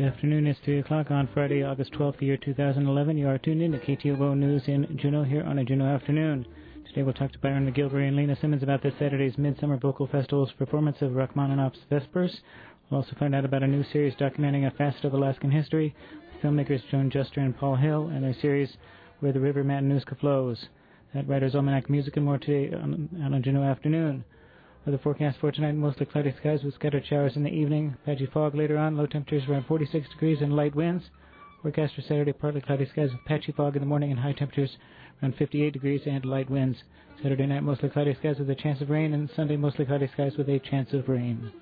Good afternoon. It's 3 o'clock on Friday, August 12th, the year 2011. You are tuned in to KTOO News in Juneau here on a Juneau afternoon. Today we'll talk to Byron McGilvery and Lena Simmons about this Saturday's Midsummer Vocal Festival's performance of Rachmaninoff's Vespers. We'll also find out about a new series documenting a facet of Alaskan history with filmmakers Joan Juster and Paul Hill and their series Where the River Matanuska Flows. That Writer's Almanac music and more today on a Juneau afternoon. Weather forecast for tonight, mostly cloudy skies with scattered showers in the evening. Patchy fog later on, low temperatures around 46 degrees and light winds. Forecast for Saturday, partly cloudy skies with patchy fog in the morning and high temperatures around 58 degrees and light winds. Saturday night, mostly cloudy skies with a chance of rain, and Sunday, mostly cloudy skies with a chance of rain.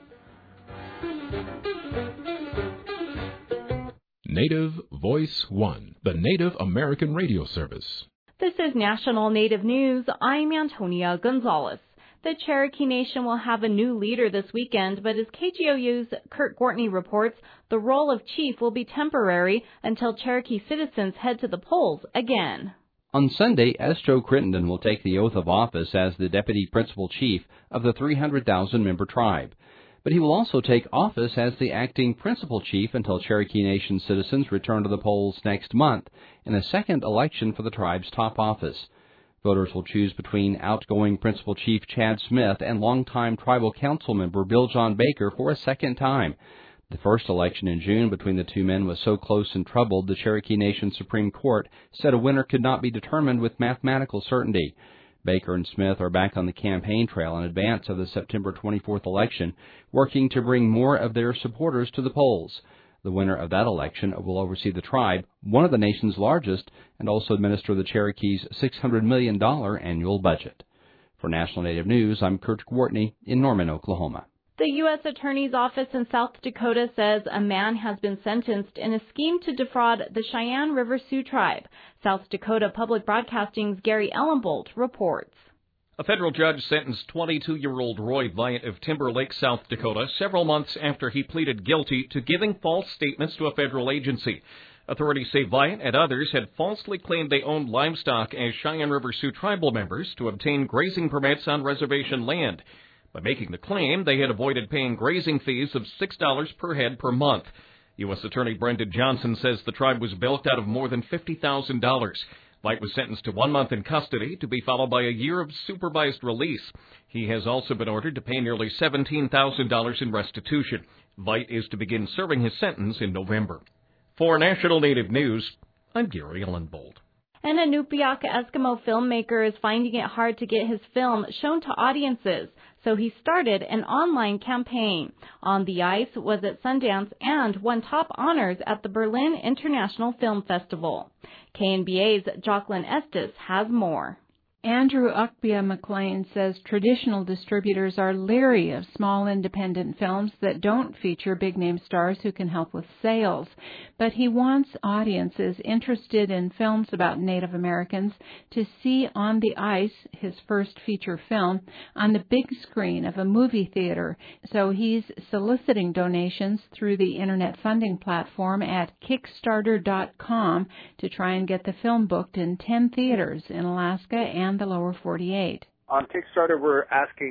Native Voice One, the Native American radio service. This is National Native News. I'm Antonia Gonzalez. The Cherokee Nation will have a new leader this weekend, but as KGOU's Kurt Gortney reports, the role of chief will be temporary until Cherokee citizens head to the polls again. On Sunday, S. Joe Crittenden will take the oath of office as the deputy principal chief of the 300,000-member tribe. But he will also take office as the acting principal chief until Cherokee Nation citizens return to the polls next month in a second election for the tribe's top office. Voters will choose between outgoing Principal Chief Chad Smith and longtime Tribal Council member Bill John Baker for a second time. The first election in June between the two men was so close and troubled, the Cherokee Nation Supreme Court said a winner could not be determined with mathematical certainty. Baker and Smith are back on the campaign trail in advance of the September 24th election, working to bring more of their supporters to the polls. The winner of that election will oversee the tribe, one of the nation's largest, and also administer the Cherokee's $600 million annual budget. For National Native News, I'm Kurt Gortney in Norman, Oklahoma. The U.S. Attorney's Office in South Dakota says a man has been sentenced in a scheme to defraud the Cheyenne River Sioux tribe. South Dakota Public Broadcasting's Gary Ellenbolt reports. A federal judge sentenced 22-year-old Roy Viant of Timber Lake, South Dakota, several months after he pleaded guilty to giving false statements to a federal agency. Authorities say Viant and others had falsely claimed they owned livestock as Cheyenne River Sioux tribal members to obtain grazing permits on reservation land. By making the claim, they had avoided paying grazing fees of $6 per head per month. U.S. Attorney Brendan Johnson says the tribe was bilked out of more than $50,000. Viant was sentenced to 1 month in custody to be followed by a year of supervised release. He has also been ordered to pay nearly $17,000 in restitution. Viant is to begin serving his sentence in November. For National Native News, I'm Gary Ellenbolt. An Inupiaq Eskimo filmmaker is finding it hard to get his film shown to audiences, so he started an online campaign. On the Ice was at Sundance and won top honors at the Berlin International Film Festival. KNBA's Jocelyn Estes has more. Andrew Ukbia McLean says traditional distributors are leery of small independent films that don't feature big-name stars who can help with sales. But he wants audiences interested in films about Native Americans to see On the Ice, his first feature film, on the big screen of a movie theater. So he's soliciting donations through the internet funding platform at Kickstarter.com to try and get the film booked in 10 theaters in Alaska and the lower 48. On Kickstarter, we're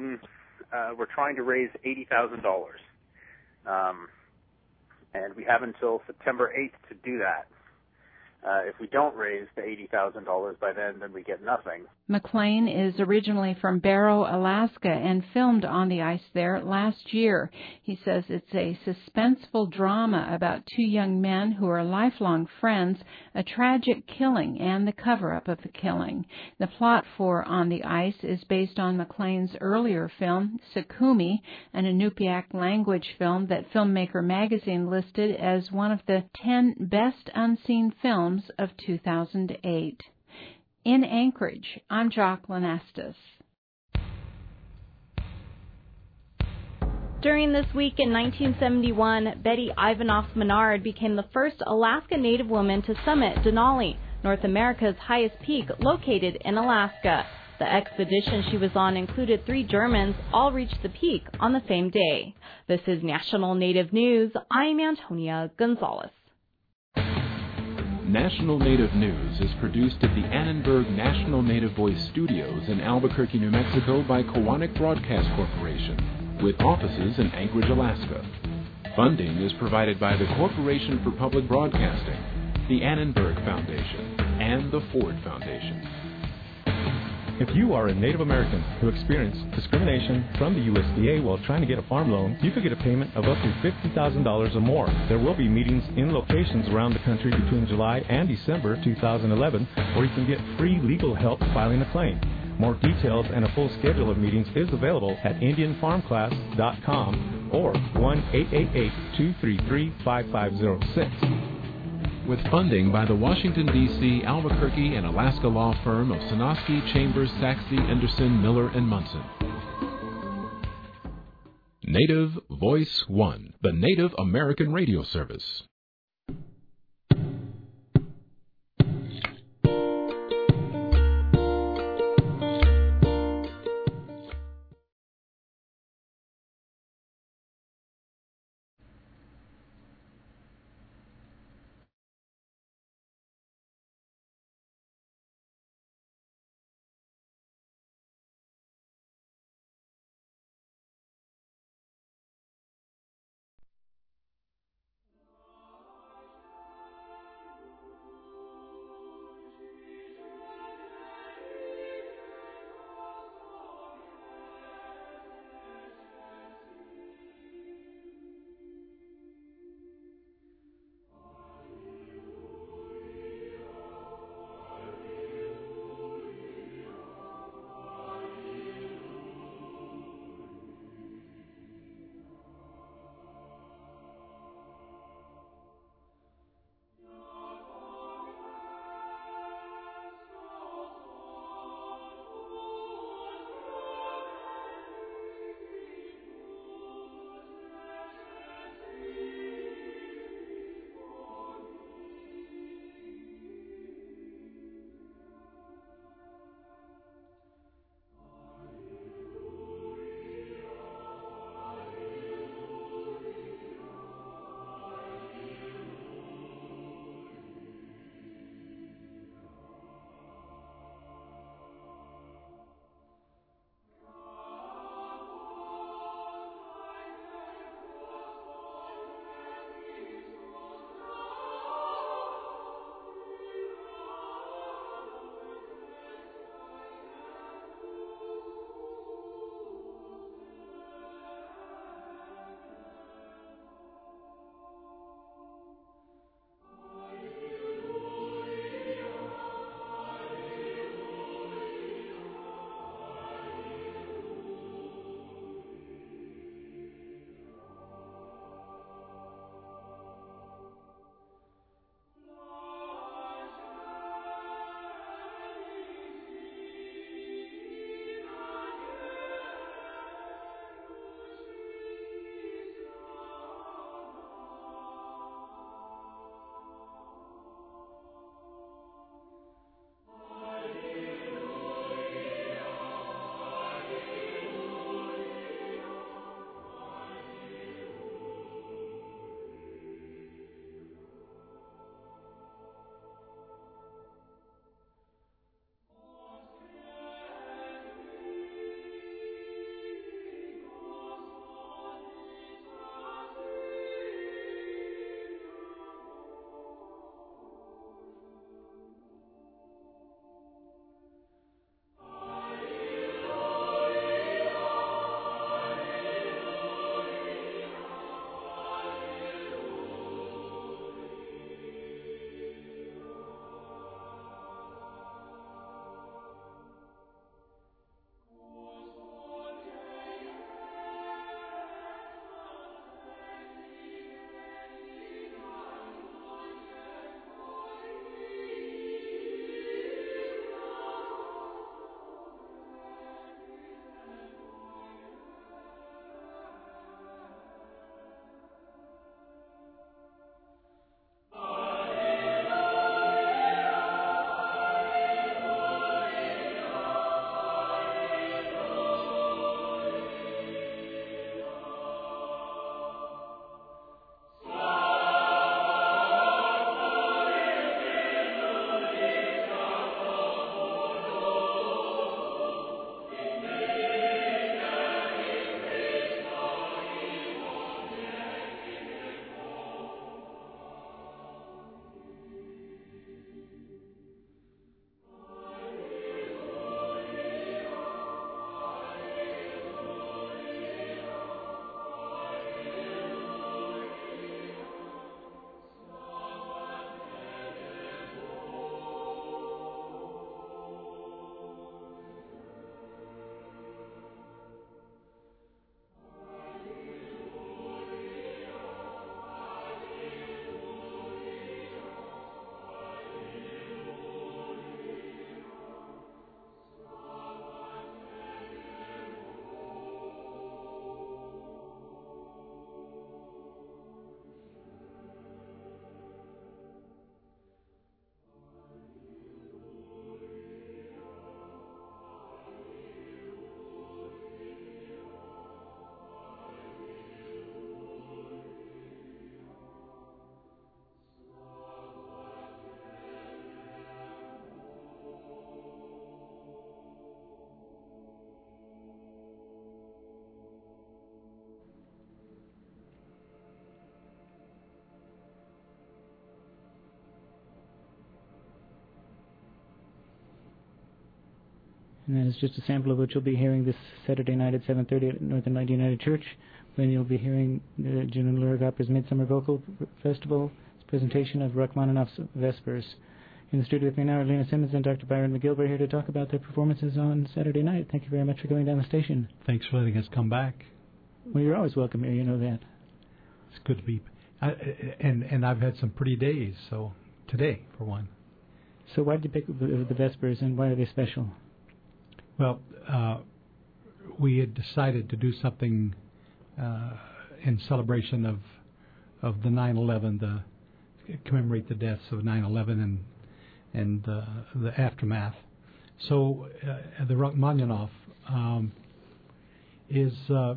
trying to raise $80,000. And we have until September 8th to do that. If we don't raise the $80,000 by then we get nothing. McLean is originally from Barrow, Alaska, and filmed On the Ice there last year. He says it's a suspenseful drama about two young men who are lifelong friends, a tragic killing, and the cover-up of the killing. The plot for On the Ice is based on McLean's earlier film, Sakumi, an Inupiaq language film that Filmmaker magazine listed as one of the 10 best unseen films of 2008. In Anchorage, I'm Jocelyn Estes. During this week in 1971, Betty Ivanoff Menard became the first Alaska Native woman to summit Denali, North America's highest peak located in Alaska. The expedition she was on included 3 Germans, all reached the peak on the same day. This is National Native News. I'm Antonia Gonzalez. National Native News is produced at the Annenberg National Native Voice Studios in Albuquerque, New Mexico by Kowanik Broadcast Corporation, with offices in Anchorage, Alaska. Funding is provided by the Corporation for Public Broadcasting, the Annenberg Foundation, and the Ford Foundation. If you are a Native American who experienced discrimination from the USDA while trying to get a farm loan, you could get a payment of up to $50,000 or more. There will be meetings in locations around the country between July and December 2011, where you can get free legal help filing a claim. More details and a full schedule of meetings is available at IndianFarmClass.com or 1-888-233-5506. With funding by the Washington, D.C., Albuquerque, and Alaska law firm of Sonosky, Chambers, Saxby, Anderson, Miller, and Munson. Native Voice One, the Native American Radio Service. And that is just a sample of what you'll be hearing this Saturday night at 7:30 at Northern Light United Church, when you'll be hearing Juno Lyric Opera's Midsummer Vocal Festival's presentation of Rachmaninoff's Vespers. In the studio with me now are Lena Simmons and Dr. Byron McGilvray here to talk about their performances on Saturday night. Thank you very much for going down the station. Thanks for letting us come back. Well, you're always welcome here, you know that. It's good to be... And I've had some pretty days, so today, for one. So why did you pick the Vespers, and why are they special? Well, we had decided to do something in celebration of the 9/11, commemorate the deaths of 9/11 and the aftermath. So the Rachmaninoff is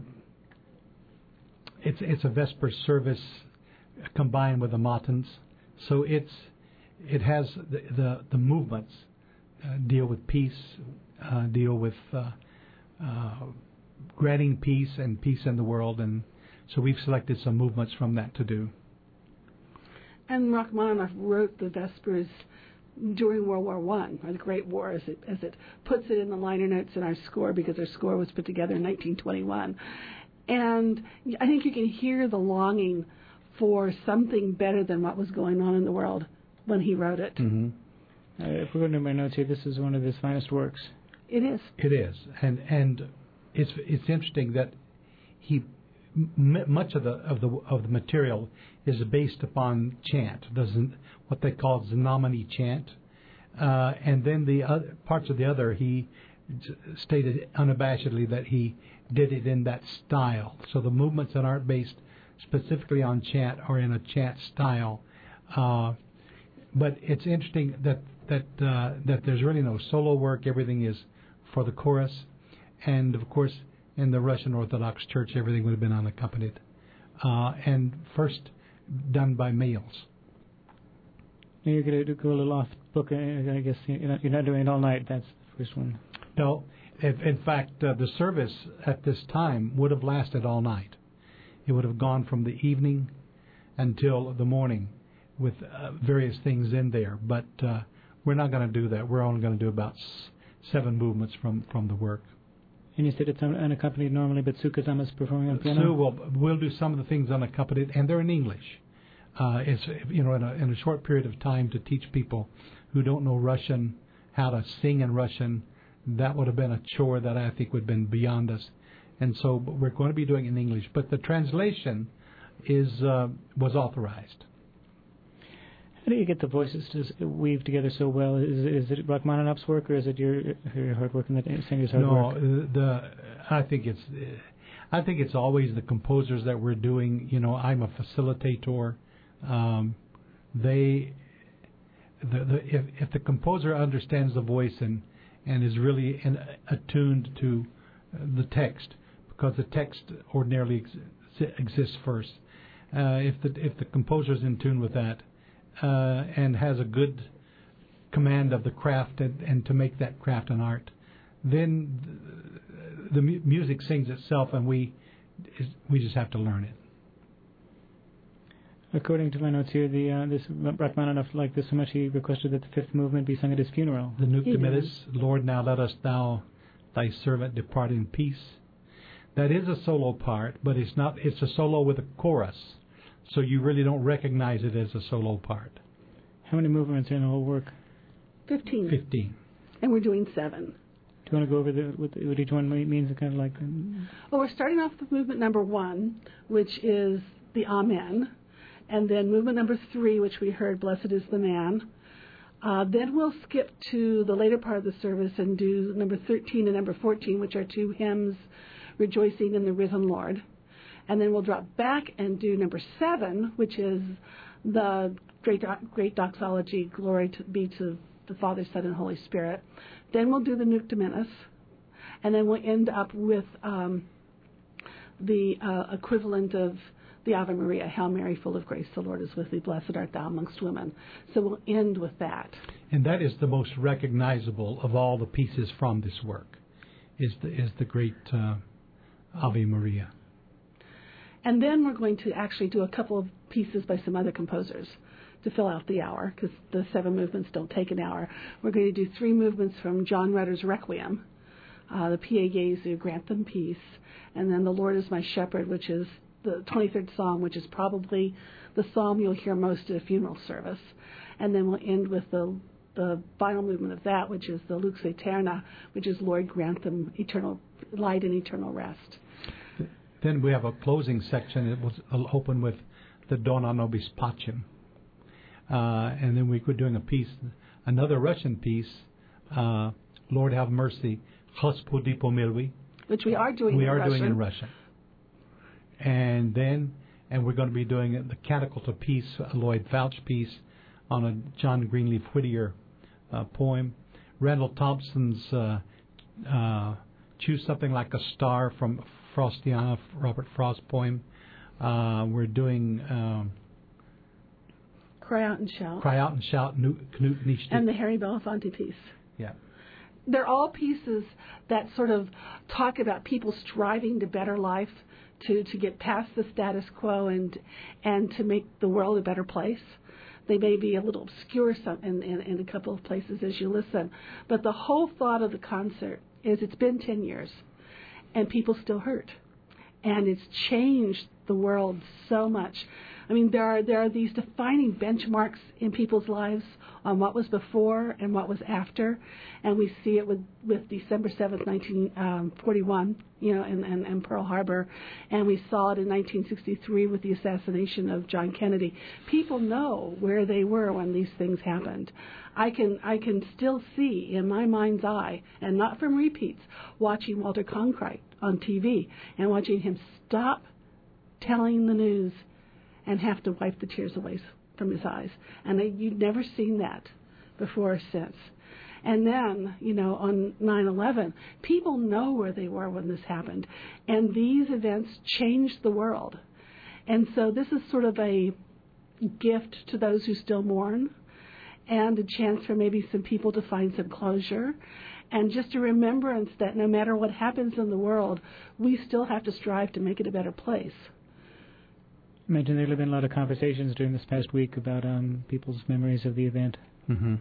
it's a Vesper service combined with the matins. So it has the movements deal with peace, deal with granting peace and peace in the world, and so we've selected some movements from that to do. And Rachmaninoff wrote the Vespers during World War I, or the Great War, as it puts it in the liner notes in our score, because our score was put together in 1921. And I think you can hear the longing for something better than what was going on in the world when he wrote it. Mm-hmm. If we're going to my notes here, this is one of his finest works. It is. It is, and it's interesting that he much of the material is based upon chant, what they call Znameni chant, and then the other parts of the other he stated unabashedly that he did it in that style. So the movements that aren't based specifically on chant are in a chant style. But it's interesting that there's really no solo work. Everything is for the chorus, and of course in the Russian Orthodox Church everything would have been unaccompanied, and first done by males. Now you're going to go a little off book. I guess you're not doing it all night. That's the first one. No, in fact, the service at this time would have lasted all night. It would have gone from the evening until the morning, with various things in there. But we're not going to do that. We're only going to do about 7 movements from the work. And you said it's unaccompanied normally, but Sue Kazama is performing on piano? Sue will do some of the things unaccompanied, and they're in English. It's in a short period of time to teach people who don't know Russian how to sing in Russian. That would have been a chore that I think would have been beyond us. And so we're going to be doing it in English. But the translation was authorized. How do you get the voices to weave together so well? Is it Rachmaninoff's work, or is it your hard work and the singer's hard work? No, I think it's always the composers that we're doing. I'm a facilitator. If the composer understands the voice and is really attuned to the text, because the text ordinarily exists first. If the composer is in tune with that and has a good command of the craft and to make that craft an art, then the music sings itself, and we just have to learn it. According to my notes here, this Rachmaninoff liked this so much he requested that the 5th movement be sung at his funeral. The Nunc Dimittis, Lord, now let us thou, thy servant, depart in peace. That is a solo part, but it's not. It's a solo with a chorus, so you really don't recognize it as a solo part. How many movements are in the whole work? 15. 15. And we're doing 7. Do you want to go over what each one means? Kind of like. Well, we're starting off with movement number 1, which is the Amen. And then movement number 3, which we heard, Blessed is the Man. Then we'll skip to the later part of the service and do number 13 and number 14, which are 2 hymns, Rejoicing in the Risen Lord. And then we'll drop back and do number 7, which is the great doxology, Glory be to the Father, Son, and Holy Spirit. Then we'll do the Nunc Dimittis. And then we'll end up with the equivalent of the Ave Maria, Hail Mary, full of grace, the Lord is with thee, blessed art thou amongst women. So we'll end with that. And that is the most recognizable of all the pieces from this work, is the great Ave Maria. And then we're going to actually do a couple of pieces by some other composers to fill out the hour, because the 7 movements don't take an hour. We're going to do 3 movements from John Rutter's Requiem, the Pie Jesu, grant them peace, and then the Lord is my shepherd, which is the 23rd Psalm, which is probably the psalm you'll hear most at a funeral service. And then we'll end with the final movement of that, which is the Lux Aeterna, which is Lord, grant them eternal light and eternal rest. Then we have a closing section. It will open with the Dona Nobis Pacem. And then we're doing a piece, another Russian piece, Lord have mercy, Господи помилуй, which we are doing in Russian. And we're going to be doing the Canticle to Peace, a Lloyd Fouch piece on a John Greenleaf Whittier poem. Randall Thompson's Choose Something Like a Star from Frostiana, Robert Frost poem. We're doing Cry Out and Shout. Cry Out and Shout, Knut Nietzsche. And the Harry Belafonte piece. Yeah. They're all pieces that sort of talk about people striving to better life, to get past the status quo and to make the world a better place. They may be a little obscure in a couple of places as you listen, but the whole thought of the concert is it's been 10 years, and people still hurt. And it's changed the world so much. I mean, there are these defining benchmarks in people's lives on what was before and what was after, and we see it with December 7th, 1941, and Pearl Harbor, and we saw it in 1963 with the assassination of John Kennedy. People know where they were when these things happened. I can still see in my mind's eye, and not from repeats, watching Walter Cronkite on TV and watching him stop telling the news and have to wipe the tears away from his eyes. And you'd never seen that before or since. And then, on 9/11, people know where they were when this happened. And these events changed the world. And so this is sort of a gift to those who still mourn, and a chance for maybe some people to find some closure, and just a remembrance that no matter what happens in the world, we still have to strive to make it a better place. I imagine there have been a lot of conversations during this past week about people's memories of the event. Mm-hmm.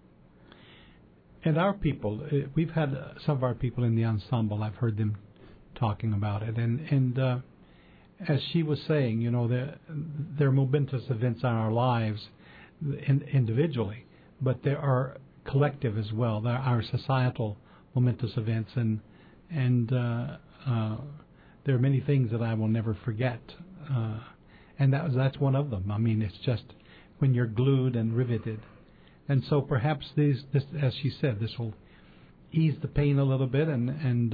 And our people, we've had some of our people in the ensemble, I've heard them talking about it. And as she was saying, there are momentous events in our lives individually, but there are collective as well. There are societal momentous events, and there are many things that I will never forget. And that's one of them. I mean, it's just when you're glued and riveted. And so perhaps this, as she said, this will ease the pain a little bit and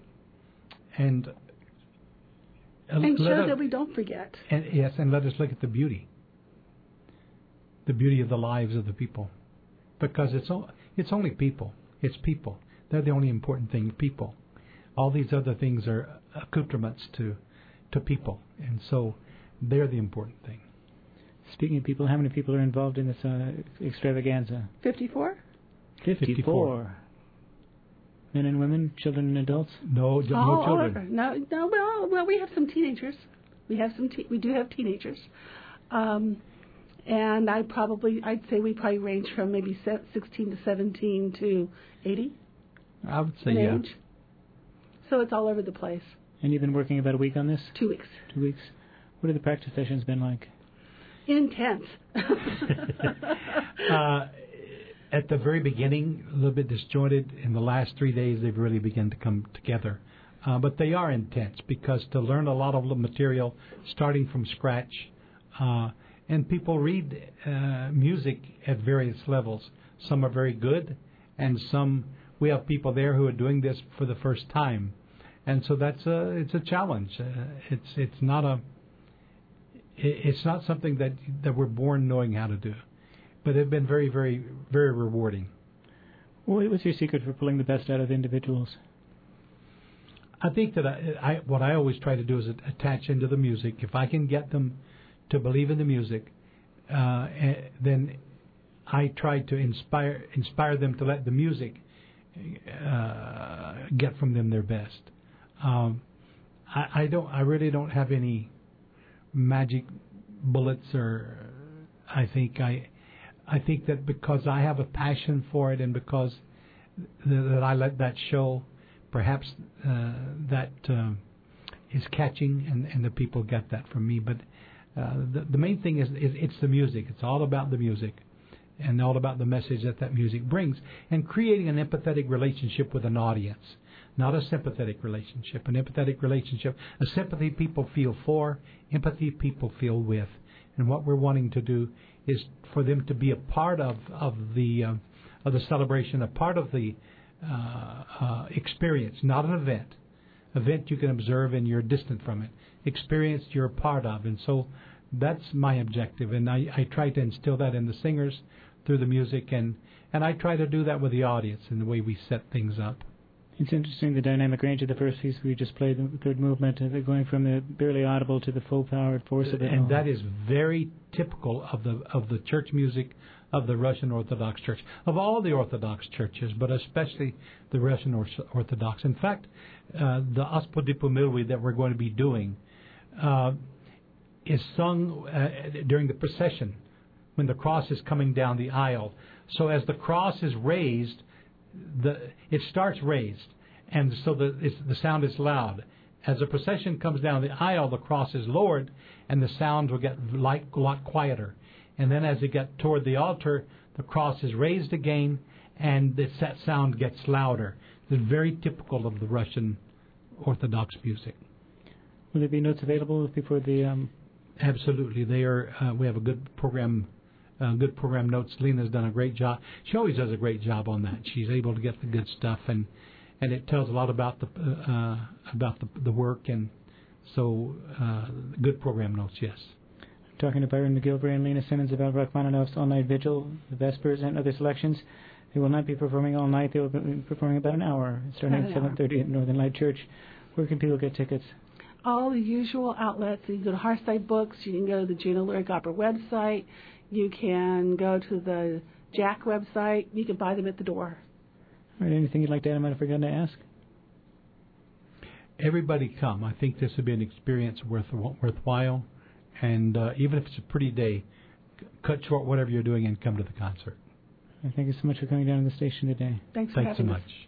show that we don't forget. And yes, and let us look at the beauty of the lives of the people, because it's only people. It's people. They're the only important thing. People. All these other things are accoutrements to people, and so they're the important thing. Speaking of people, how many people are involved in this extravaganza? 54. 54. Men and women, children and adults? No children. No. Well, we have some teenagers. We do have teenagers. And I'd say we probably range from maybe 16 to 17 to 80. I would say, yeah. Age. So it's all over the place. And you've been working about a week on this? 2 weeks. 2 weeks. What have the practice sessions been like? Intense. At the very beginning, a little bit disjointed. In the last 3 days, they've really begun to come together. But they are intense, because to learn a lot of material, starting from scratch, and people read music at various levels. Some are very good, and some, we have people there who are doing this for the first time. And so it's a challenge. It's not something that we're born knowing how to do, but it's been very, very, very rewarding. What's your secret for pulling the best out of individuals? I think that what I always try to do is attach into the music. If I can get them to believe in the music, then I try to inspire them to let the music get from them their best. I really don't have any magic bullets, or I think that because I have a passion for it, and because that I let that show, perhaps that is catching, and the people get that from me. But the main thing is it's the music. It's all about the music, and all about the message that music brings, and creating an empathetic relationship with an audience, not a sympathetic relationship. An empathetic relationship, a sympathy people feel for, empathy people feel with, and what we're wanting to do is for them to be a part of the celebration, a part of the experience, not an event. Event you can observe and you're distant from it. Experience you're a part of, and so that's my objective. And I try to instill that in the singers through the music, and I try to do that with the audience in the way we set things up. It's interesting, the dynamic range of the first piece we just played, the third movement, going from the barely audible to the full-powered force of it. And that is very typical of the church music of the Russian Orthodox Church, of all the Orthodox churches, but especially the Russian Orthodox. In fact, the Ospody Pomilui that we're going to be doing is sung during the procession when the cross is coming down the aisle. So as the cross is raised, it starts raised, and so the sound is loud. As the procession comes down the aisle, the cross is lowered, and the sound will get a lot quieter. And then as it gets toward the altar, the cross is raised again, and that sound gets louder. It's very typical of the Russian Orthodox music. Will there be notes available before the? Absolutely, they are. We have a good program. Good program notes. Lena's done a great job. She always does a great job on that. She's able to get the good stuff, and it tells a lot about the work, and so good program notes. Yes. Talking to Byron McGilvery and Lena Simmons about Rachmaninoff's All-Night Vigil, the Vespers, and other selections. They will not be performing all night. They will be performing about an hour, starting at 7:30 at Northern Light Church. Where can people get tickets? All the usual outlets. You can go to Hearthside Books. You can go to the Juneau Lyric Opera website. You can go to the Jack website. You can buy them at the door. All right, anything you'd like to add I might have forgotten to ask? Everybody come. I think this would be an experience worthwhile. And even if it's a pretty day, cut short whatever you're doing and come to the concert. Thank you so much for coming down to the station today. Thanks so much.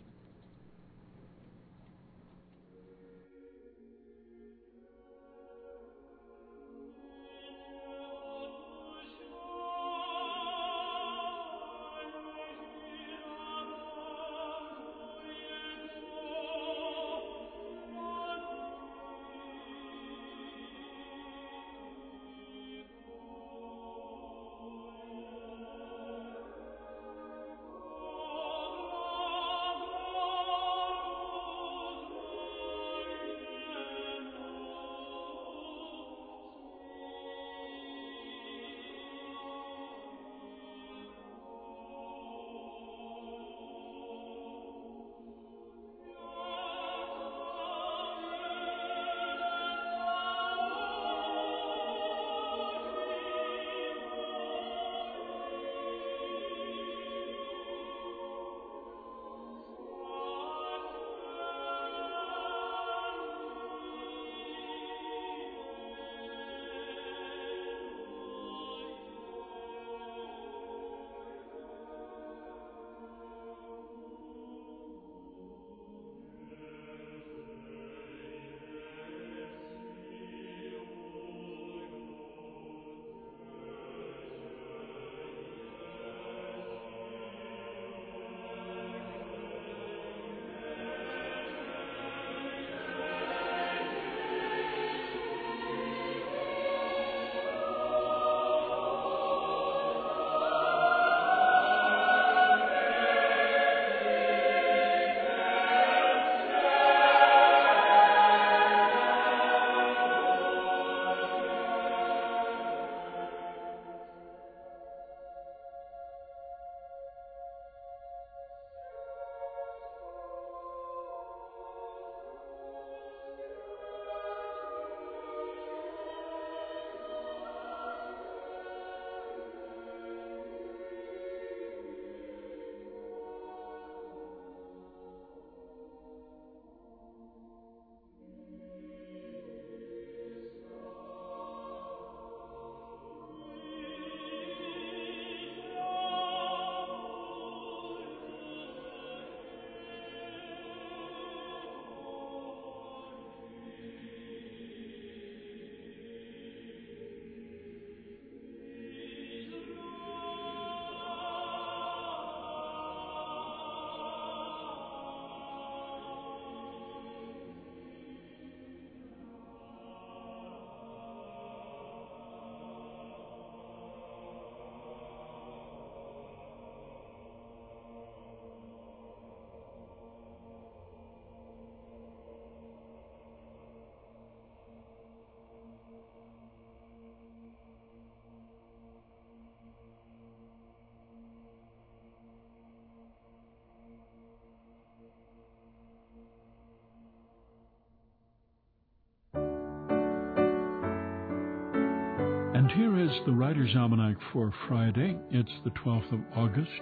And here is the Writer's Almanac for Friday. It's the 12th of August,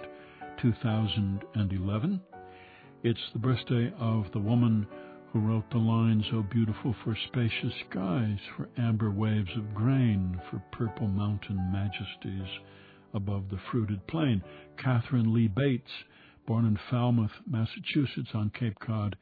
2011. It's the birthday of the woman who wrote the lines, "Oh, beautiful for spacious skies, for amber waves of grain, for purple mountain majesties above the fruited plain." Catherine Lee Bates, born in Falmouth, Massachusetts on Cape Cod,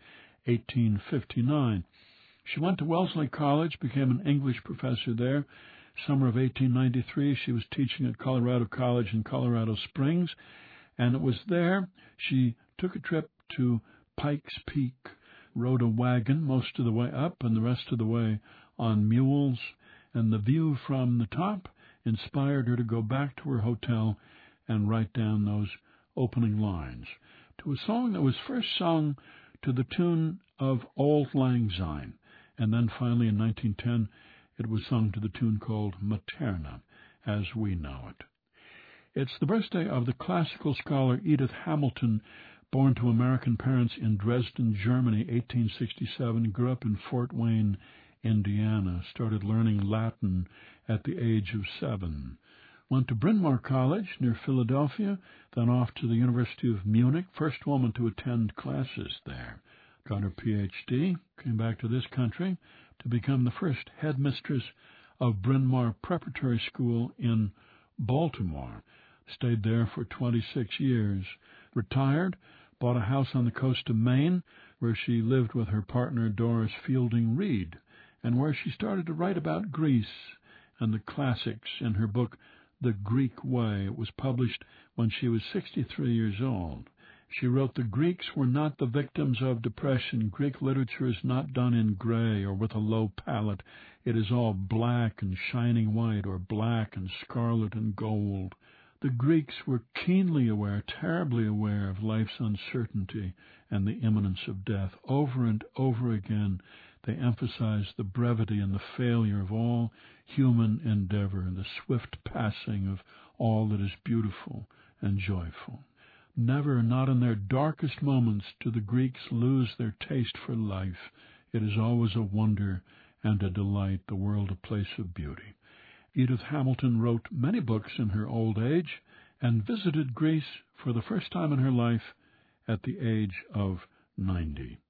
1859. She went to Wellesley College, became an English professor there. Summer of 1893, she was teaching at Colorado College in Colorado Springs, and it was there she took a trip to Pikes Peak, rode a wagon most of the way up and the rest of the way on mules, and the view from the top inspired her to go back to her hotel and write down those opening lines to a song that was first sung to the tune of Auld Lang Syne, and then finally in 1910 it was sung to the tune called Materna, as we know it. It's the birthday of the classical scholar Edith Hamilton, born to American parents in Dresden, Germany, 1867, grew up in Fort Wayne, Indiana, started learning Latin at the age of 7. Went to Bryn Mawr College near Philadelphia, then off to the University of Munich, first woman to attend classes there. Got her Ph.D., came back to this country to become the first headmistress of Bryn Mawr Preparatory School in Baltimore. Stayed there for 26 years. Retired, bought a house on the coast of Maine, where she lived with her partner Doris Fielding Reed, and where she started to write about Greece and the classics in her book, The Greek Way. It was published when she was 63 years old. She wrote, "The Greeks were not the victims of depression. Greek literature is not done in gray or with a low palette. It is all black and shining white, or black and scarlet and gold. The Greeks were keenly aware, terribly aware of life's uncertainty and the imminence of death. Over and over again, they emphasized the brevity and the failure of all human endeavor, the swift passing of all that is beautiful and joyful. Never, not in their darkest moments, do the Greeks lose their taste for life. It is always a wonder and a delight, the world a place of beauty." Edith Hamilton wrote many books in her old age and visited Greece for the first time in her life at the age of 90.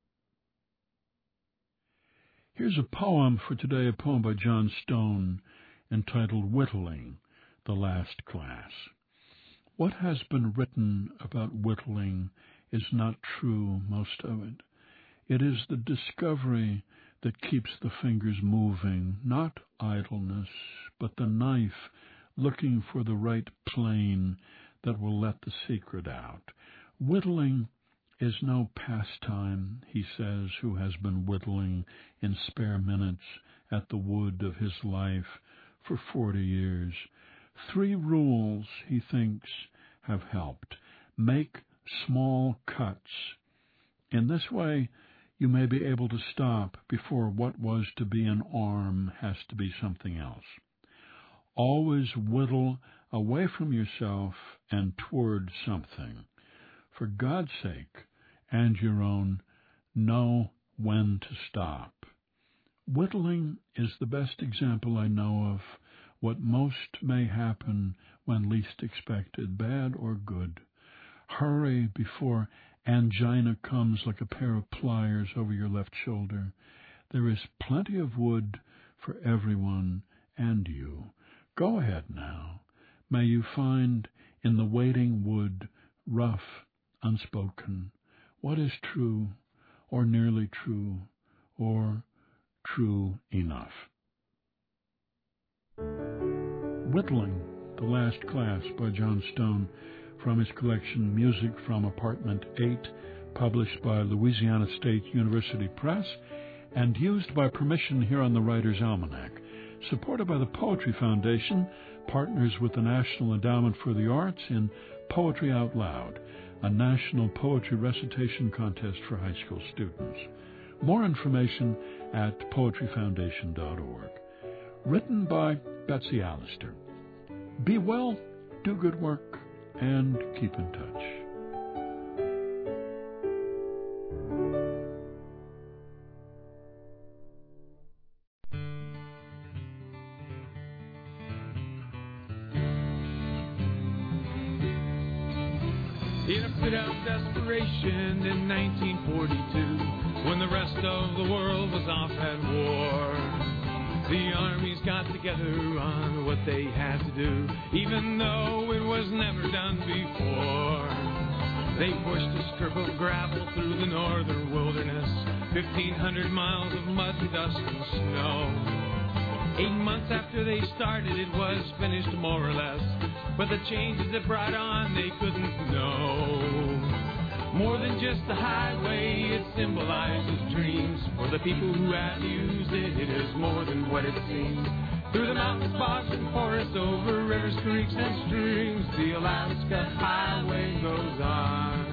Here's a poem for today, a poem by John Stone entitled "Whittling, the Last Class." What has been written about whittling is not true, most of it. It is the discovery that keeps the fingers moving, not idleness, but the knife looking for the right plane that will let the secret out. Whittling is no pastime, he says, who has been whittling in spare minutes at the wood of his life for 40 years. 3 rules, he thinks, have helped. Make small cuts. In this way, you may be able to stop before what was to be an arm has to be something else. Always whittle away from yourself and toward something. For God's sake and your own, know when to stop. Whittling is the best example I know of what most may happen when least expected, bad or good. Hurry before angina comes like a pair of pliers over your left shoulder. There is plenty of wood for everyone and you. Go ahead now. May you find in the waiting wood, rough, unspoken, what is true, or nearly true, or true enough. Whittling, the Last Class by John Stone, from his collection Music from Apartment 8, published by Louisiana State University Press, and used by permission here on the Writer's Almanac. Supported by the Poetry Foundation, partners with the National Endowment for the Arts in Poetry Out Loud, a national poetry recitation contest for high school students. More information at poetryfoundation.org. Written by Betsy Allister. Be well, do good work, and keep in touch. in a fit of desperation in 1942, when the rest of the world was off at war. The armies got together on what they had to do, even though it was never done before. They pushed a strip of gravel through the northern wilderness, 1,500 miles of mud, dust, and snow. 8 months after they started, it was finished more or less, but the changes it brought on, they couldn't know. More than just a highway, it symbolizes dreams. For the people who have used it, it is more than what it seems. Through the mountains, bogs, and forests, over rivers, creeks, and streams, the Alaska Highway goes on.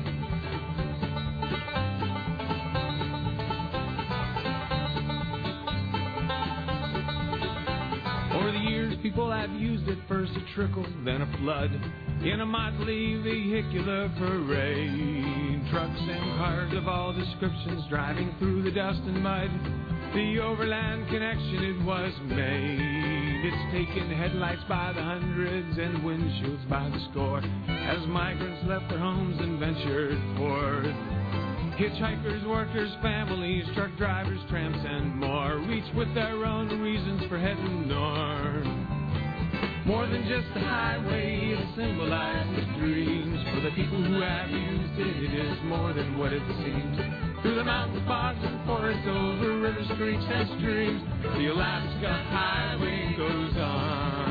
Over the years, people have used it, first a trickle, then a flood, in a motley vehicular parade. Trucks and cars of all descriptions driving through the dust and mud. The overland connection, it was made. It's taken headlights by the hundreds and windshields by the score, as migrants left their homes and ventured forth. Hitchhikers, workers, families, truck drivers, tramps, and more reach with their own reasons for heading north. More than just a highway, it symbolizes dreams. For the people who have used it, it is more than what it seems. Through the mountains, bogs, and forests, over rivers, creeks, and streams, the Alaska Highway goes on.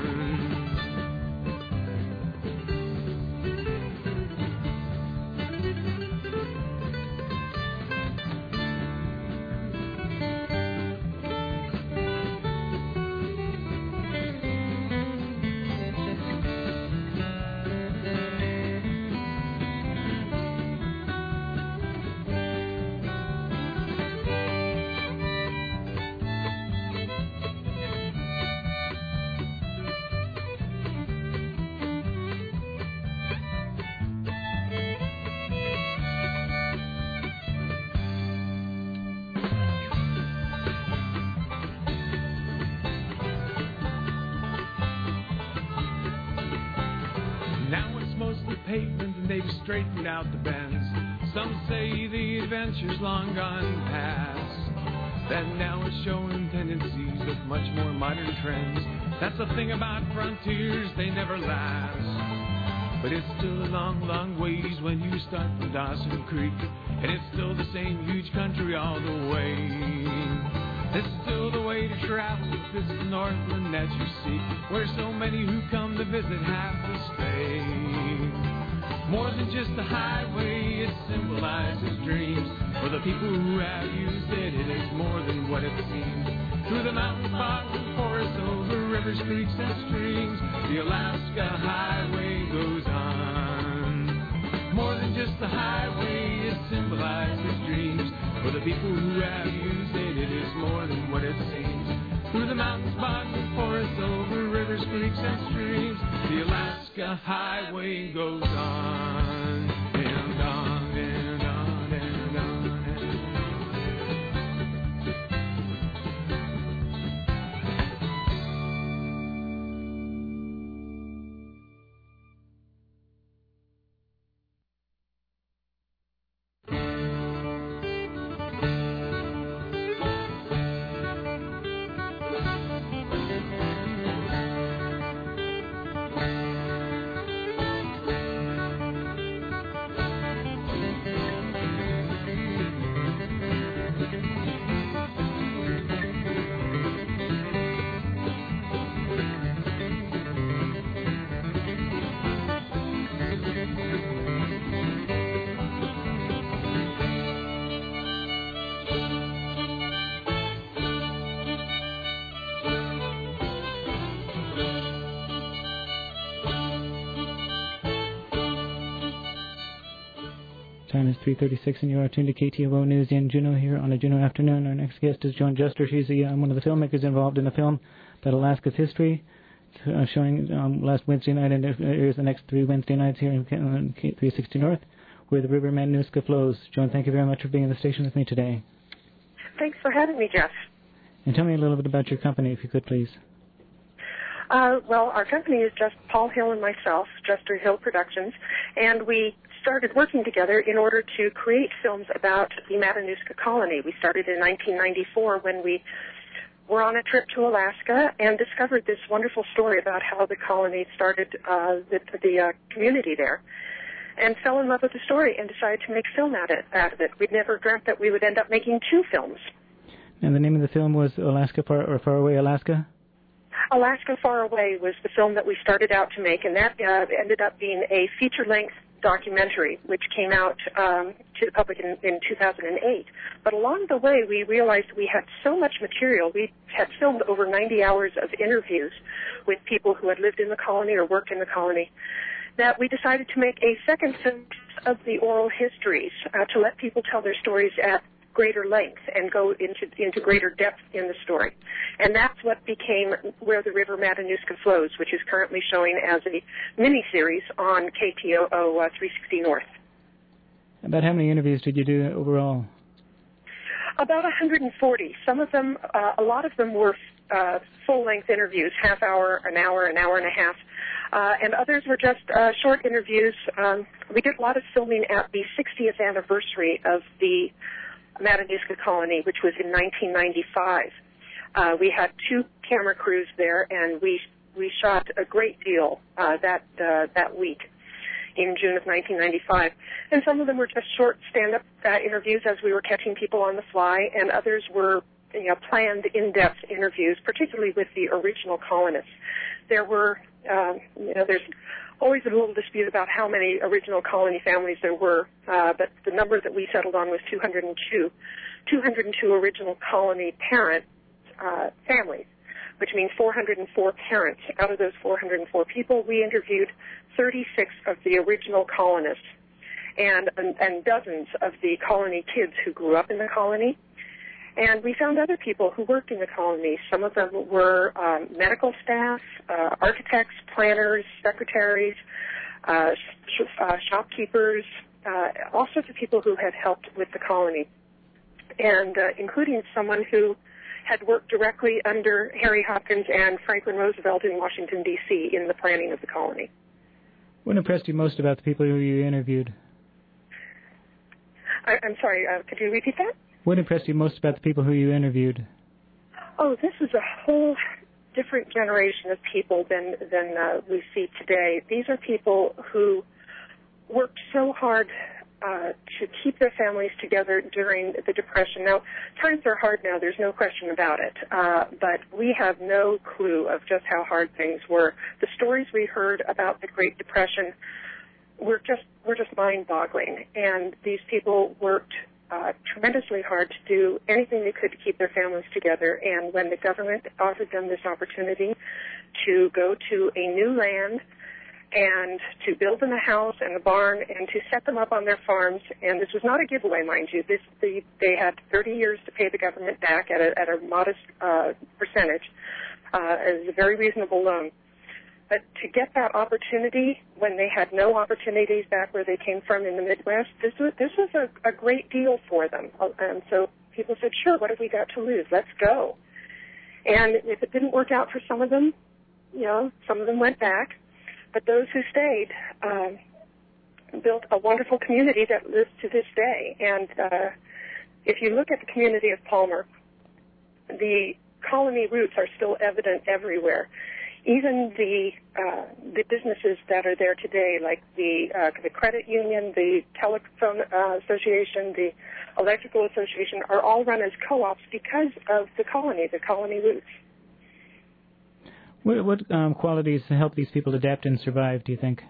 Pavement and they've straightened out the bends. Some say the adventure's long gone past, that now is showing tendencies of much more modern trends. That's the thing about frontiers, they never last. But it's still a long, long ways when you start from Dawson Creek, and it's still the same huge country all the way. It's still the way to travel if it's the Northland that you seek, where so many who come to visit have to stay. More than just a highway, it symbolizes dreams. For the people who have used it, it is more than what it seems. Through the mountains, bogs, and forests, over rivers, creeks, and streams, the Alaska Highway goes on. More than just a highway, it symbolizes dreams. For the people who have used it, it is more than what it seems. Through the mountains, bogs, and forests, over rivers, creeks, and streams, the Alaska Highway goes on and on and on and on. Time is 3:36, and you are tuned to KTOO News in Juneau here on a Juneau afternoon. Our next guest is Joan Juster. She's one of the filmmakers involved in a film about Alaska's history, showing last Wednesday night, and it airs the next 3 Wednesday nights here in 360 North, where the River Matanuska flows. Joan, thank you very much for being in the station with me today. Thanks for having me, Jeff. And tell me a little bit about your company, if you could, please. Well, our company is just Paul Hill and myself, Juster Hill Productions, And we started working together in order to create films about the Matanuska colony. We started in 1994 when we were on a trip to Alaska and discovered this wonderful story about how the colony started the community there, and fell in love with the story and decided to make film out of it. We'd never dreamt that we would end up making 2 films. And the name of the film was Alaska Far Away, Alaska? Alaska Far Away was the film that we started out to make, and that ended up being a feature-length documentary, which came out to the public in 2008. But along the way, we realized we had so much material. We had filmed over 90 hours of interviews with people who had lived in the colony or worked in the colony, that we decided to make a second film of the oral histories to let people tell their stories at greater length and go into greater depth in the story. And that's what became Where the River Matanuska Flows, which is currently showing as a mini-series on KTOO 360 North. About how many interviews did you do overall? About 140. Some of them, a lot of them were full-length interviews, half hour, an hour and a half. And others were just short interviews. We did a lot of filming at the 60th anniversary of the Matanuska colony, which was in 1995. We had 2 camera crews there, and we shot a great deal that week in June of 1995. And some of them were just short stand-up interviews as we were catching people on the fly, and others were planned in-depth interviews, particularly with the original colonists. There were, there's always a little dispute about how many original colony families there were, but the number that we settled on was 202. 202 original colony parent families, which means 404 parents. Out of those 404 people, we interviewed 36 of the original colonists and dozens of the colony kids who grew up in the colony. And we found other people who worked in the colony. Some of them were medical staff, architects, planners, secretaries, shopkeepers, all sorts of people who had helped with the colony, and including someone who had worked directly under Harry Hopkins and Franklin Roosevelt in Washington, D.C. in the planning of the colony. What impressed you most about the people who you interviewed? I'm sorry, could you repeat that? What impressed you most about the people who you interviewed? Oh, this is a whole different generation of people than we see today. These are people who worked so hard to keep their families together during the Depression. Now, times are hard now, there's no question about it, but we have no clue of just how hard things were. The stories we heard about the Great Depression were just mind-boggling, and these people worked tremendously hard to do anything they could to keep their families together. And when the government offered them this opportunity to go to a new land and to build them a house and a barn and to set them up on their farms, and this was not a giveaway, mind you. They had 30 years to pay the government back at a modest percentage. It was a very reasonable loan. But to get that opportunity when they had no opportunities back where they came from in the Midwest, this was a great deal for them. And so people said, sure, what have we got to lose? Let's go. And if it didn't work out for some of them, some of them went back. But those who stayed built a wonderful community that lives to this day. And if you look at the community of Palmer, the colony roots are still evident everywhere. Even the businesses that are there today, like the credit union, the telephone association, the electrical association, are all run as co-ops because of the colony roots. What qualities help these people adapt and survive, do you think?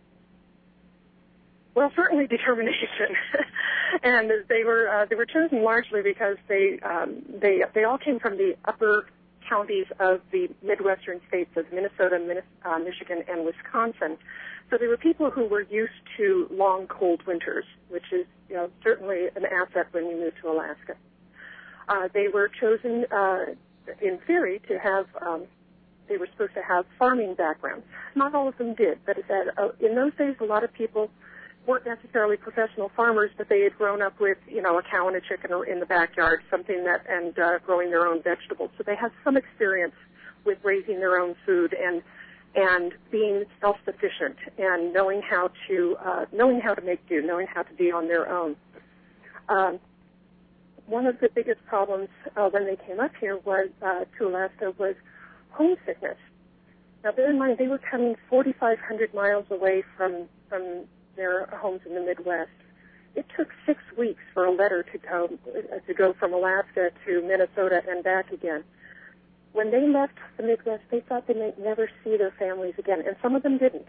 Well, certainly determination, and they were chosen largely because they all came from the upper counties of the Midwestern states of Minnesota, Michigan, and Wisconsin. So they were people who were used to long, cold winters, which is certainly an asset when you move to Alaska. They were chosen, in theory, to have. They were supposed to have farming backgrounds. Not all of them did, but in those days, a lot of people weren't necessarily professional farmers, but they had grown up with, a cow and a chicken in the backyard, growing their own vegetables. So they had some experience with raising their own food and and being self-sufficient and knowing how to make do, knowing how to be on their own. One of the biggest problems when they came up here was to Alaska was homesickness. Now, bear in mind, they were coming 4,500 miles away from their homes in the Midwest. It took 6 weeks for a letter to go from Alaska to Minnesota and back again. When they left the Midwest, they thought they might never see their families again, and some of them didn't.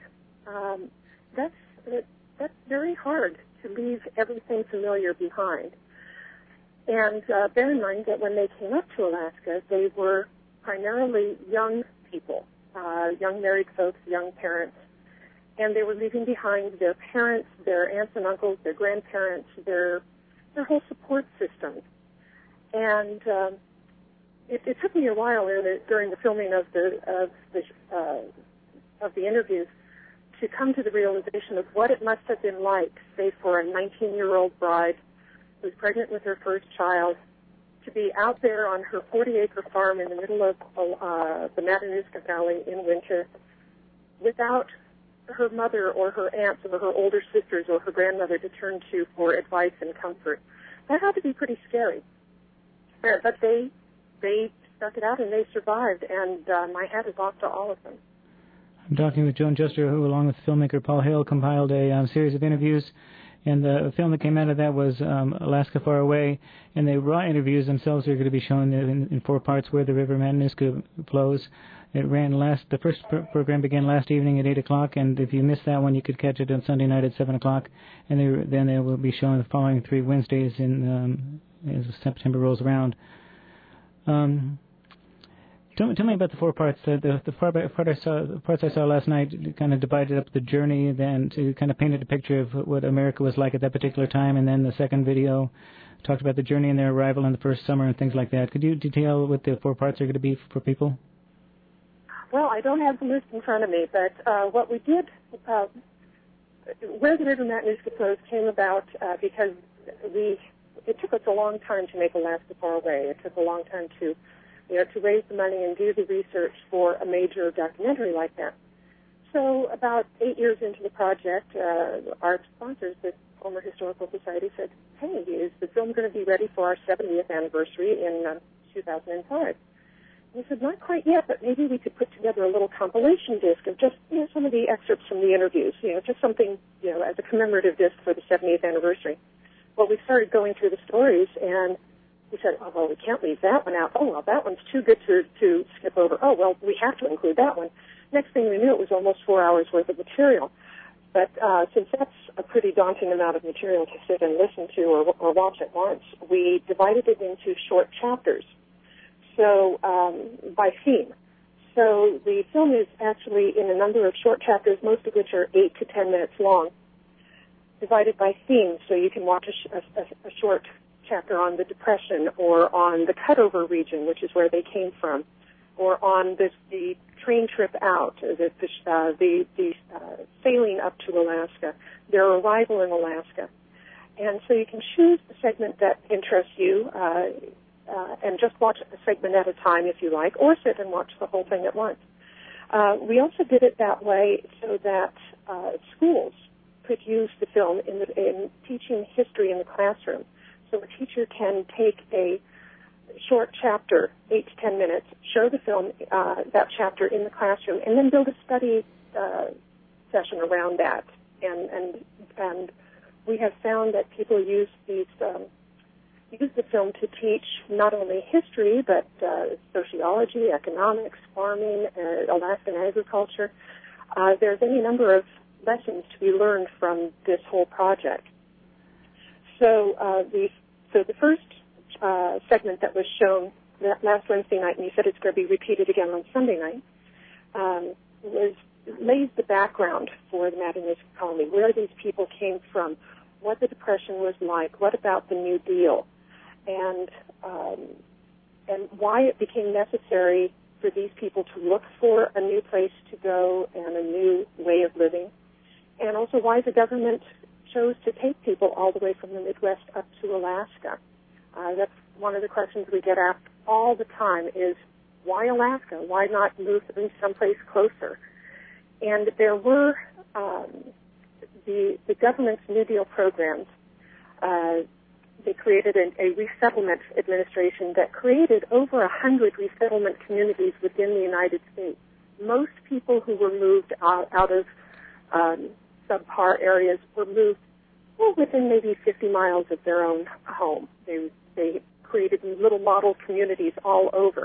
That's very hard to leave everything familiar behind. And bear in mind that when they came up to Alaska, they were primarily young people, young married folks, young parents, and they were leaving behind their parents, their aunts and uncles, their grandparents, their whole support system. And it took me a while during the filming of the interviews to come to the realization of what it must have been like, say, for a 19-year-old bride who's pregnant with her first child, to be out there on her 40-acre farm in the middle of the Matanuska Valley in winter without her mother or her aunts or her older sisters or her grandmother to turn to for advice and comfort. That had to be pretty scary. But they stuck it out and they survived, and my hat is off to all of them. I'm talking with Joan Juster, who, along with filmmaker Paul Hale, compiled a series of interviews. And the film that came out of that was Alaska Far Away. And the raw interviews themselves are going to be shown in 4 parts where the River Matanuska flows. It ran the first program began last evening at 8 o'clock, and if you missed that one, you could catch it on Sunday night at 7 o'clock. And then they will be shown the following 3 Wednesdays as September rolls around. Tell me about the 4 parts. The parts I saw last night kind of divided up the journey, then to kind of painted a picture of what America was like at that particular time, and then the second video talked about the journey and their arrival in the first summer and things like that. Could you detail what the 4 parts are going to be for people? Well, I don't have the list in front of me, but what we did, where the River Matanuska flows came about because it took us a long time to make Alaska Far Away. It took a long time to raise the money and do the research for a major documentary like that. So about 8 years into the project, our sponsors, the Palmer Historical Society, said, hey, is the film going to be ready for our 70th anniversary in 2005? And we said, not quite yet, but maybe we could put together a little compilation disc of just some of the excerpts from the interviews, just something as a commemorative disc for the 70th anniversary. Well, we started going through the stories, and we said, oh, well, we can't leave that one out. Oh, well, that one's too good to skip over. Oh, well, we have to include that one. Next thing we knew, it was almost 4 hours worth of material. But since that's a pretty daunting amount of material to sit and listen to or watch at once, we divided it into short chapters. So by theme. So the film is actually in a number of short chapters, most of which are 8 to 10 minutes long, divided by theme. So you can watch a short chapter on the Depression, or on the cutover region, which is where they came from, or on the train trip out, the sailing up to Alaska, their arrival in Alaska. And so you can choose the segment that interests you and just watch a segment at a time if you like, or sit and watch the whole thing at once. We also did it that way so that schools could use the film in teaching history in the classroom. So a teacher can take a short chapter, 8 to 10 minutes, show the film, that chapter in the classroom, and then build a study session around that. And we have found that people use the film to teach not only history, but sociology, economics, farming, Alaskan agriculture. There's any number of lessons to be learned from this whole project. So the first segment that was shown last Wednesday night, and you said it's going to be repeated again on Sunday night, lays the background for the Matanuska colony, where these people came from, what the Depression was like, what about the New Deal, and why it became necessary for these people to look for a new place to go and a new way of living, and also why the government chose to take people all the way from the Midwest up to Alaska. That's one of the questions we get asked all the time is, why Alaska? Why not move someplace closer? And there were the government's New Deal programs. They created a resettlement administration that created over 100 resettlement communities within the United States. Most people who were moved out of subpar areas were moved within maybe 50 miles of their own home. They created little model communities all over.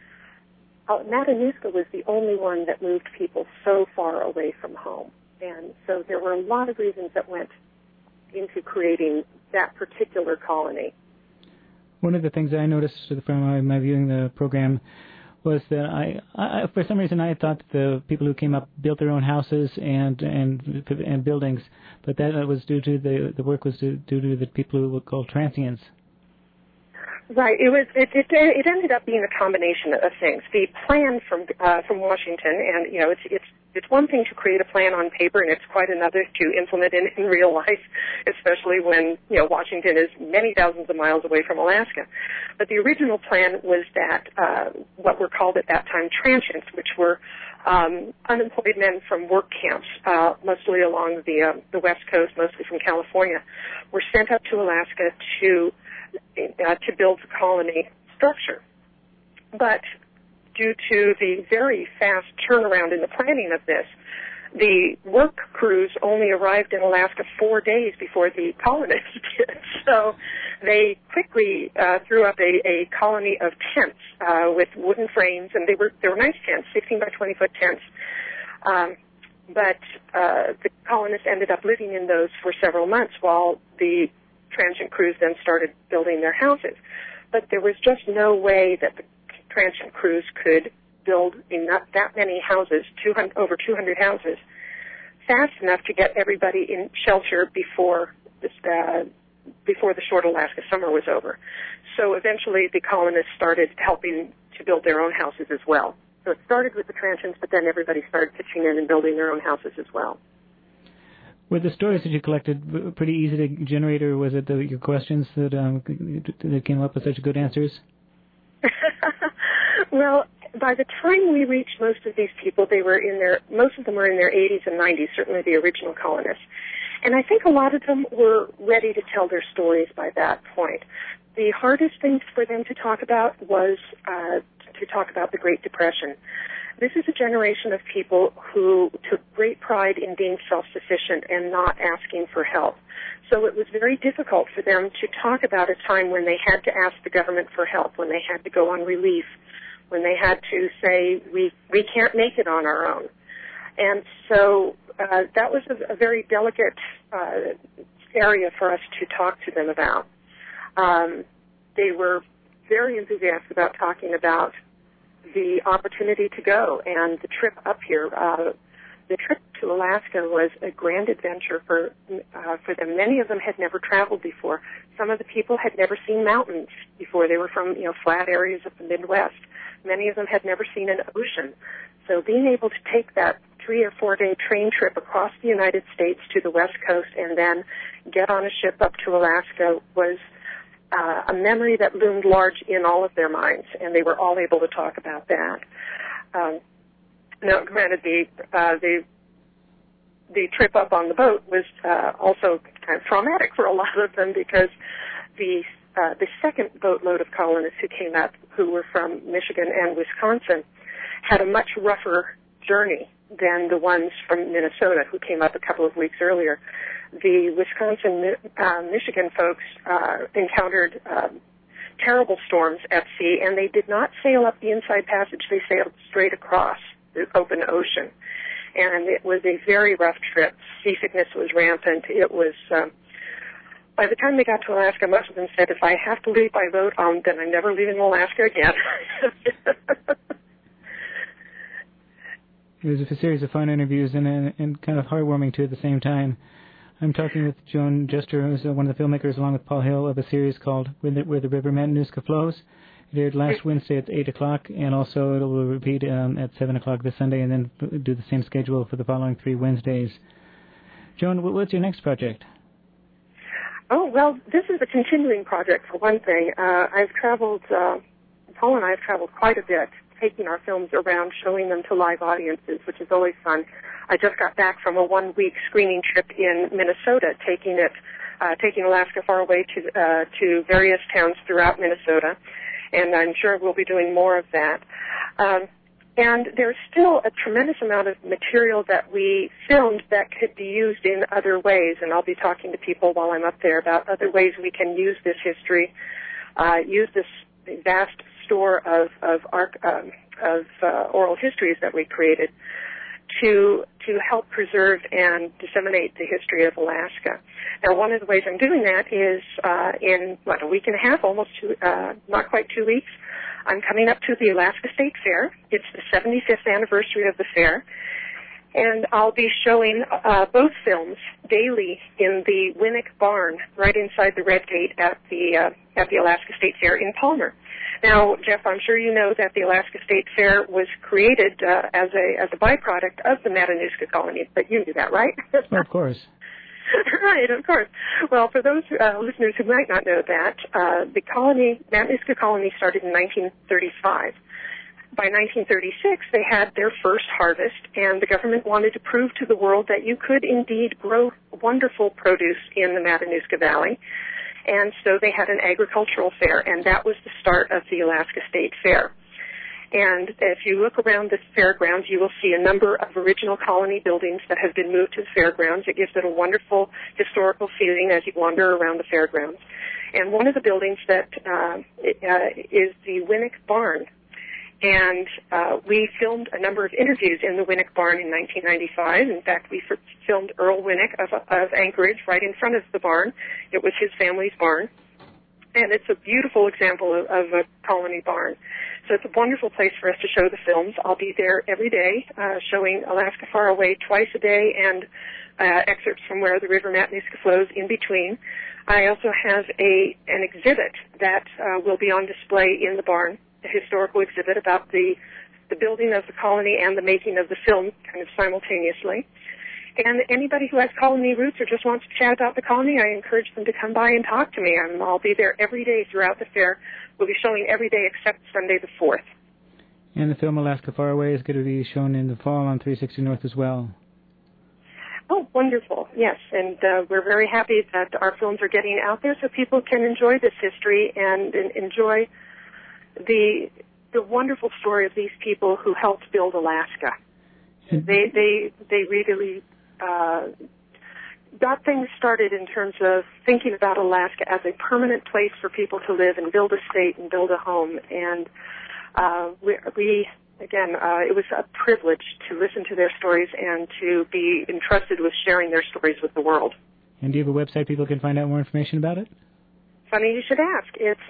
Matanuska was the only one that moved people so far away from home. And so there were a lot of reasons that went into creating that particular colony. One of the things that I noticed from my viewing the program was that I for some reason I thought that the people who came up built their own houses and buildings, but that was due to the work was due to the people who were called transients. Right. It ended up being a combination of things. The plan from Washington, and it's one thing to create a plan on paper, and it's quite another to implement it in real life, especially when Washington is many thousands of miles away from Alaska. But the original plan was that what were called at that time transients, which were unemployed men from work camps, mostly along the West Coast, mostly from California, were sent up to Alaska to build the colony structure. But due to the very fast turnaround in the planning of this, the work crews only arrived in Alaska 4 days before the colonists did. So they quickly threw up a colony of tents with wooden frames, and they were nice tents, 15 by 20 foot tents. But the colonists ended up living in those for several months while the transient crews then started building their houses. But there was just no way that the transient crews could build not that many houses, over 200 houses, fast enough to get everybody in shelter before the short Alaska summer was over. So eventually the colonists started helping to build their own houses as well. So it started with the transients, but then everybody started pitching in and building their own houses as well. Were the stories that you collected pretty easy to generate, or was it your questions that came up with such good answers? Well, by the time we reached most of these people, most of them were in their 80s and 90s, certainly the original colonists. And I think a lot of them were ready to tell their stories by that point. The hardest thing for them to talk about was to talk about the Great Depression. This is a generation of people who took great pride in being self-sufficient and not asking for help. So it was very difficult for them to talk about a time when they had to ask the government for help, when they had to go on relief, when they had to say, we can't make it on our own. And so that was a very delicate area for us to talk to them about. They were very enthusiastic about talking about the opportunity to go and the trip up here. The trip to Alaska was a grand adventure for them. Many of them had never traveled before. Some of the people had never seen mountains before. They were from flat areas of the Midwest. Many of them had never seen an ocean. So being able to take that 3 or 4 day train trip across the United States to the West Coast and then get on a ship up to Alaska was a memory that loomed large in all of their minds, and they were all able to talk about that. Now, granted, the trip up on the boat was also kind of traumatic for a lot of them because the second boatload of colonists who came up, who were from Michigan and Wisconsin, had a much rougher journey than the ones from Minnesota who came up a couple of weeks earlier. The Wisconsin-Michigan folks encountered terrible storms at sea, and they did not sail up the Inside Passage. They sailed straight across the open ocean. And it was a very rough trip. Seasickness was rampant. It was, by the time they got to Alaska, most of them said, if I have to leave by boat, then I'm never leaving Alaska again. It was a series of fun interviews and kind of heartwarming too at the same time. I'm talking with Joan Juster, who's one of the filmmakers, along with Paul Hill, of a series called Where the River Matanuska Flows. It aired last Wednesday at 8 o'clock, and also it will repeat at 7 o'clock this Sunday, and then do the same schedule for the following 3 Wednesdays. Joan, what's your next project? Oh, well, this is a continuing project, for one thing. Paul and I have traveled quite a bit, taking our films around, showing them to live audiences, which is always fun. I just got back from a 1-week screening trip in Minnesota, taking Alaska Faraway to various towns throughout Minnesota, and I'm sure we'll be doing more of that. And there's still a tremendous amount of material that we filmed that could be used in other ways, and I'll be talking to people while I'm up there about other ways we can use this history, use this vast store of oral histories that we created to help preserve and disseminate the history of Alaska. Now, one of the ways I'm doing that is in a week and a half, almost not quite 2 weeks, I'm coming up to the Alaska State Fair. It's the 75th anniversary of the fair, and I'll be showing both films daily in the Winnick Barn, right inside the Red Gate at the Alaska State Fair in Palmer. Now, Jeff, I'm sure you know that the Alaska State Fair was created as a byproduct of the Matanuska colony, but you knew that, right? Well, of course. Right, of course. Well, for those listeners who might not know that, the Matanuska colony started in 1935. By 1936, they had their first harvest, and the government wanted to prove to the world that you could indeed grow wonderful produce in the Matanuska Valley. And so they had an agricultural fair, and that was the start of the Alaska State Fair. And if you look around the fairgrounds, you will see a number of original colony buildings that have been moved to the fairgrounds. It gives it a wonderful historical feeling as you wander around the fairgrounds. And one of the buildings that is the Winnick Barn. And we filmed a number of interviews in the Winnick Barn in 1995. In fact, we filmed Earl Winnick of Anchorage right in front of the barn. It was his family's barn. And it's a beautiful example of a colony barn. So it's a wonderful place for us to show the films. I'll be there every day, showing Alaska Faraway twice a day and excerpts from where the River Matanuska flows in between. I also have an exhibit that will be on display in the barn, a historical exhibit about the building of the colony and the making of the film kind of simultaneously. And anybody who has colony roots or just wants to chat about the colony, I encourage them to come by and talk to me. I'll be there every day throughout the fair. We'll be showing every day except Sunday the 4th. And the film Alaska Faraway is going to be shown in the fall on 360 North as well. Oh, wonderful. Yes, and we're very happy that our films are getting out there so people can enjoy this history and enjoy the wonderful story of these people who helped build Alaska. They really got things started in terms of thinking about Alaska as a permanent place for people to live and build a state and build a home. And it was a privilege to listen to their stories and to be entrusted with sharing their stories with the world. And do you have a website people can find out more information about it? Funny you should ask. It's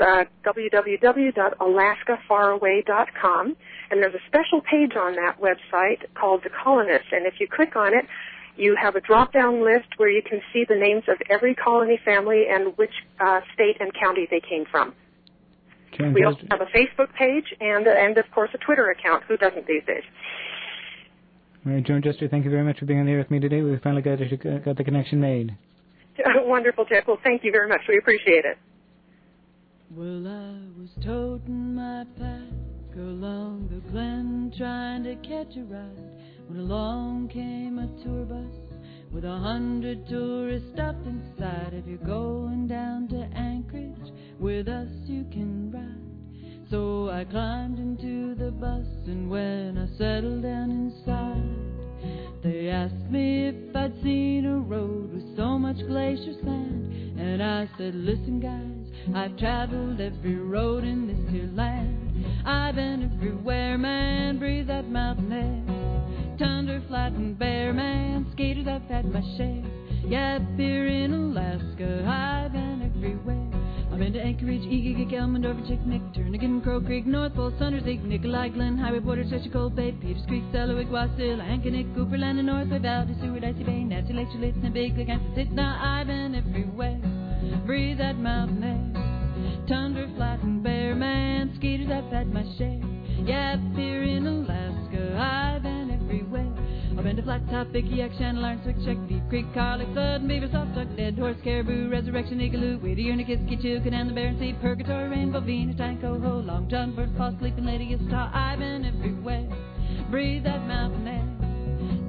www.alaskafaraway.com, and there's a special page on that website called The Colonists, and if you click on it, you have a drop-down list where you can see the names of every colony family and which state and county they came from. We also have a Facebook page and, of course, a Twitter account. Who doesn't these days? All right, Joan Juster, thank you very much for being on the air with me today. We finally got the connection made. Wonderful, Jeff. Well, thank you very much. We appreciate it. Well, I was toting my pack along the glen trying to catch a ride when along came a tour bus with 100 tourists stuffed inside. If you're going down to Anchorage with us, you can ride. So I climbed into the bus, and when I settled down inside, they asked me if I'd seen a road with so much glacier sand. And I said, listen guys, I've traveled every road in this here land. I've been everywhere, man, breathe that mountain air. Tundra, flat and bare, man, skaters, I've had my share. Yeah, up here in Alaska, I've been everywhere. I've been to Anchorage, Eegee, Elmendorf, Chicknick, Turnagain, Crow Creek, North Pole, Saunders, Nikolai, Glen, Highway, Border, Cheshire, Cold Bay, Peters Creek, Selawik, Wasilla, Ankenick, Cooperland, and Northway, Valley, Seward, Icy Bay, Nancy Lake, Chalitz, and Big Lake, Kansas City. Now I've been everywhere. Breathe that mountain air. Tundra, flat and bare, man, skaters, I've had my share. Yeah, up here in Alaska, I've been everywhere. I've been to Flat Top, Bicky, Yak, Channel, Iron, Swick, Check, Deep Creek, Carlick, Sudden, Beaver, Soft Duck, Dead Horse, Caribou, Resurrection, Igaloo, Whittier, Nikiski, Chukin, and the Barren Sea, Purgatory, Rainbow, Venus, Tanko, Ho, Long John, First Paul, Sleeping Lady, Utah. I've been everywhere. Breathe that mountain air.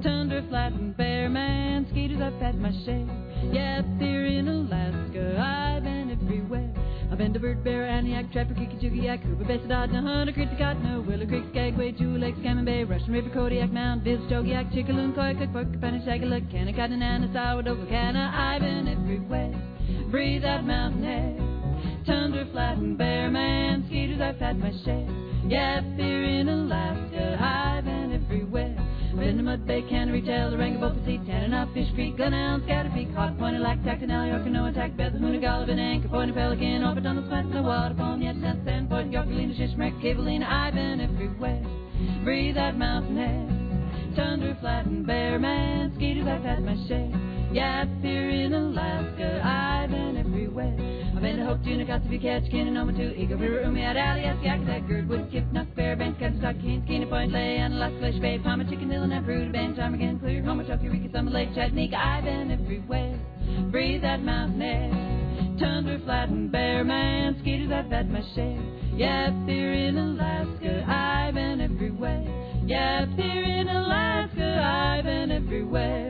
Tundra, flat, and bare, man, skeeters, I've had my share. Yeah, up there in Alaska, I've been everywhere. I've been to Bird Bear, Aniak, Trapper, Kiki-Chuki-Yak, Hoover, Bessa, Dodge, Hunter, Criticotno, Willow Creek, Skagway, Jewel Lake, Scammon Bay, Russian River, Kodiak, Mount, Village, Chogiak, Chickaloon, Koyakuk, Porcupine, Shagalook, Kanaka, Nana, Sourdough, Canna. I've been everywhere. Breathe out mountain air. Tundra, flat, and bare, man, skeeters, I've had my share. Yeah, up here in Alaska, I've been everywhere. Been to Mud Bay, Cannery, Tail, Rangabopa, Tanana, Fish Creek, Glenelg, Scatter Peak, Hot Point, Lac, Tactanal, York, Canoa, Tack, Beth, Moona, Golovin, Anchor Point, Pelican, Orpidon, Smat, the Waterfall, Yet, Sandpoint, Yorkalina, Shishmark, Cavalina. I've been everywhere. Breathe out mountain air. Tundra, flat, and bare, man, skeeters, I've had my share. Yeah, up here in Alaska, I've been everywhere. I've been to Hope, Tuna, Kotzebue, Ketch, Kinnanomatu, Eagle River, Umiat, Alias, Yakatack, Girdwood, Kipnuck, Fairbanks, Kazatok, Keynes, Keenan Point, Lay, and Alaska, Flesh Bay, Palmer, Chicken Hill, and Fruit, Band, Time again, Clear, Homer, Tucky, Rika, Summer Lake, Chattanooga. I've been everywhere. Breathe that mountain air. Tundra, flat, and bare, man, skeeters, I've had my share. Yeah, up here in Alaska, I've been everywhere. Yeah, up here in Alaska, I've been everywhere.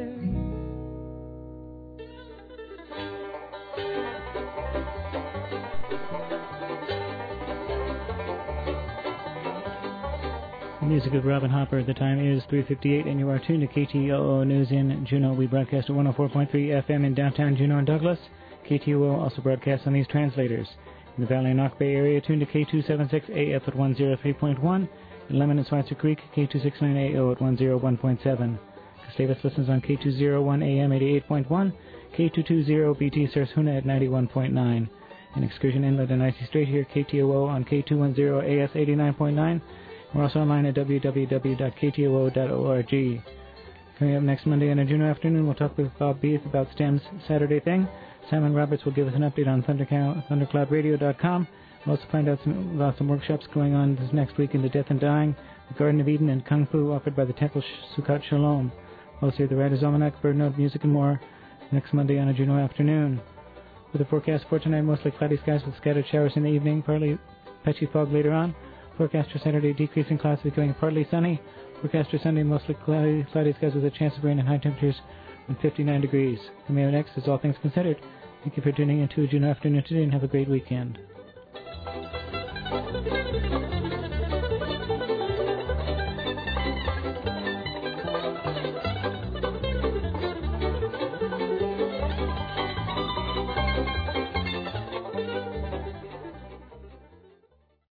The music of Robin Hopper. The time is 3:58, and you are tuned to KTOO News in Juneau. We broadcast at 104.3 FM in downtown Juneau and Douglas. KTOO also broadcasts on these translators. In the Valley and Knock Bay area, tuned to K276 AF at 103.1. In Lemon and Schweitzer Creek, K269 AO at 101.7. Gustavus listens on K201 AM 88.1. K220 BT Sarasuna at 91.9. In Excursion Inlet and Icy Strait here, KTOO on K210 AS 89.9. We're also online at www.ktoo.org. Coming up next Monday on a Juneau afternoon, we'll talk with Bob Beath about STEM's Saturday Thing. Simon Roberts will give us an update on thundercloudradio.com. We'll also find out about some workshops going on this next week in the Death and Dying, the Garden of Eden, and Kung Fu offered by the Temple Sukkot Shalom. Also hear the Writer's Almanac, Bird Note, music, and more next Monday on a Juneau afternoon. With the forecast for tonight, mostly cloudy skies with scattered showers in the evening, partly patchy fog later on. Forecast for Saturday, decreasing clouds becoming partly sunny. Forecast for Sunday, mostly cloudy skies with a chance of rain and high temperatures around 59 degrees. Coming up next is All Things Considered. Thank you for tuning in to a Juneau afternoon today, and have a great weekend.